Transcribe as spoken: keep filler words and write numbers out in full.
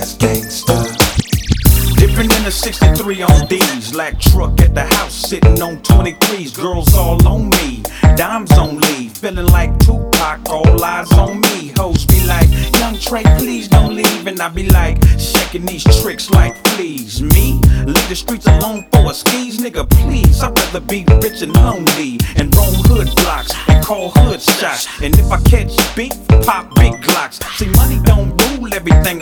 that's gangsta. Different in a sixty-three on D's. Black truck at the house, sitting on twenty-threes. Girls all on me, dimes on leave. Feeling like Tupac, all eyes on me. Hoes be like, young Trey, please don't leave. And I be like, shaking these tricks like fleas. Me? Leave the streets alone for a skis? Nigga, please, I'd rather be rich and lonely and roam hood blocks and call hood shots. And if I catch beef, pop big glocks. See, money don't rule everything